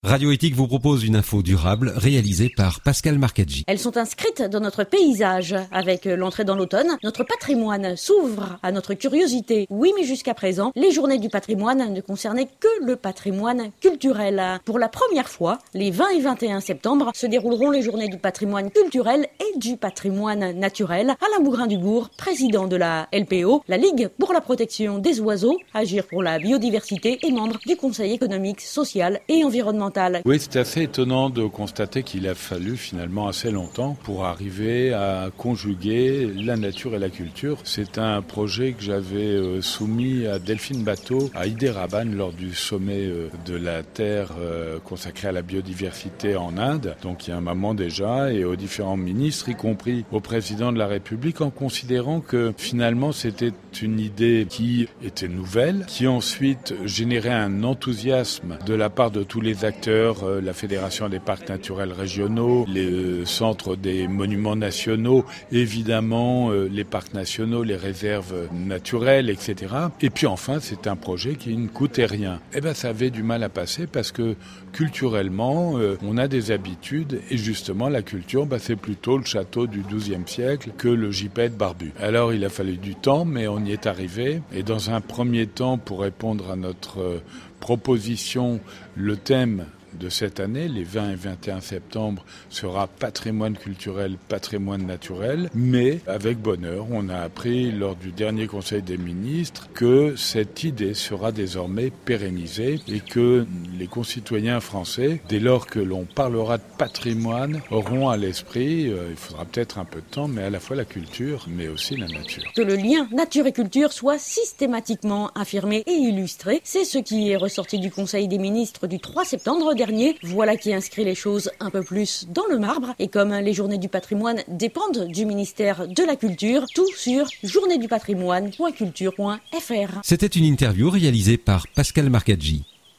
Radio Éthique vous propose une info durable réalisée par Pascal Marcaggi. Elles sont inscrites dans notre paysage. Avec l'entrée dans l'automne, notre patrimoine s'ouvre à notre curiosité. Oui, mais jusqu'à présent, les journées du patrimoine ne concernaient que le patrimoine culturel. Pour la première fois, les 20 et 21 septembre, se dérouleront les journées du patrimoine culturel et du patrimoine naturel. Alain Bougrain-Dubourg, président de la LPO, la Ligue pour la protection des oiseaux, Agir pour la biodiversité et membre du Conseil économique, social et environnemental. Oui, c'est assez étonnant de constater qu'il a fallu finalement assez longtemps pour arriver à conjuguer la nature et la culture. C'est un projet que j'avais soumis à Delphine Batho à Hyderabad lors du sommet de la Terre consacré à la biodiversité en Inde, donc il y a un moment déjà, et aux différents ministres, y compris au président de la République, en considérant que finalement c'était une idée qui était nouvelle, qui ensuite générait un enthousiasme de la part de tous les acteurs, la Fédération des parcs naturels régionaux, les centres des monuments nationaux, évidemment les parcs nationaux, les réserves naturelles, etc. Et puis enfin, c'est un projet qui ne coûtait rien. Eh bien, ça avait du mal à passer parce que culturellement, on a des habitudes et justement, la culture, c'est plutôt le château du XIIe siècle que le gypaète barbu. Alors, il a fallu du temps, mais on y est arrivé. Et dans un premier temps, pour répondre à notre proposition, le thème de cette année, les 20 et 21 septembre, sera patrimoine culturel, patrimoine naturel, mais avec bonheur, on a appris lors du dernier Conseil des ministres que cette idée sera désormais pérennisée et que les concitoyens français, dès lors que l'on parlera de patrimoine, auront à l'esprit, il faudra peut-être un peu de temps, mais à la fois la culture, mais aussi la nature. Que le lien nature et culture soit systématiquement affirmé et illustré, c'est ce qui est ressorti du Conseil des ministres du 3 septembre dernier. Voilà qui inscrit les choses un peu plus dans le marbre. Et comme les journées du patrimoine dépendent du ministère de la Culture, tout sur journéedupatrimoine.culture.fr. C'était une interview réalisée par Pascal Marcaggi.